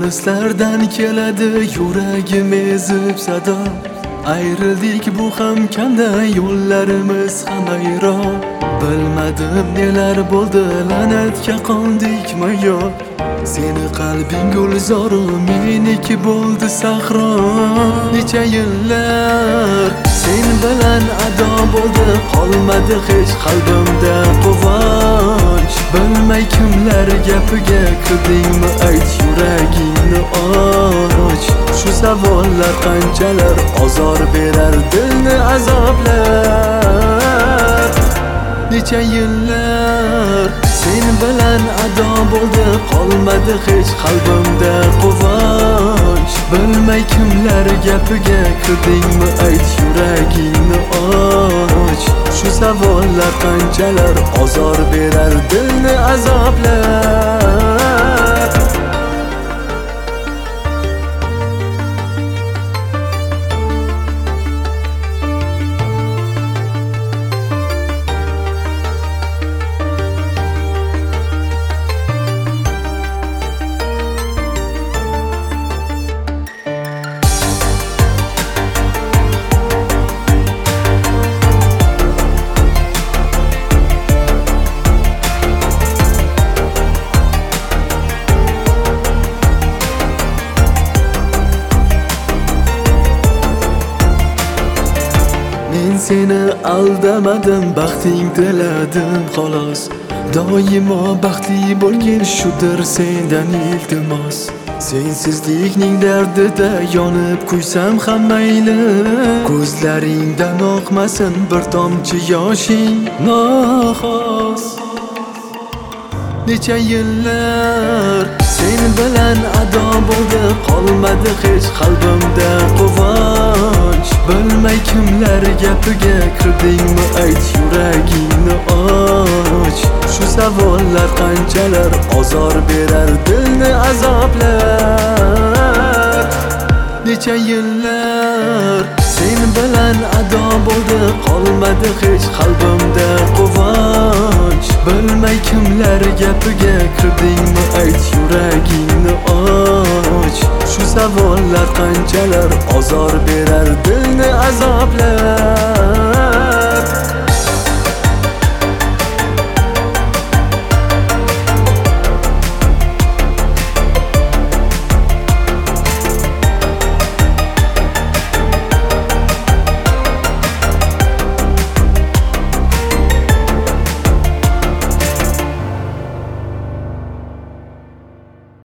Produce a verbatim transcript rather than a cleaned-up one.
Olislardan keladi yuragim ezib sado. Ayrıldik bu ham qanday yo'llarimiz ham ayron. Bilmadim nelar bo'ldi, la'natga qondikmi yo. Seni qalbing gulzoru, meniki bo'ldi sahro. Necha yillar sen bilan ado bo'ldi, qolmadi hech qalbimda quvonch. Bilmay kimlar gapiga kirdingmi, ayt yuragingni och. Shu savollar qanchalar azor berar dilni azoblar. Necha yillar sen bilan ado bo'ldi, qolmadi hech qalbimda quvonch. Bilmay kimlar gapiga kirdingmi, ayt yuragingni och. Shu savollar qanchalar azor berar dilni azoblar. Men seni aldamadim, baxting tiladim xolos. Doimo baxtli bo'lgin shudir sendan iltimos. Sensizlikning dardida yonib kuysam ham mayli. Ko'zlaringdan oqmasin bir tomchi yoshing noxos. Necha yillar sen bilan ado bo'ldi, qolmadi hech qalbimda quvonch. Bilmay kimlar gapiga kirdingmi, ayt yuragingni och. Shu savollar qanchalar azor berar dilni azoblar. Necha yillar sen bilan ado bo'ldi, qolmadi hech qalbimda quvonch. Bilmay kimlar gapiga kirdingmi, ayt yuragingni och. Shu savollar qanchalar azor berar dilni azoblar.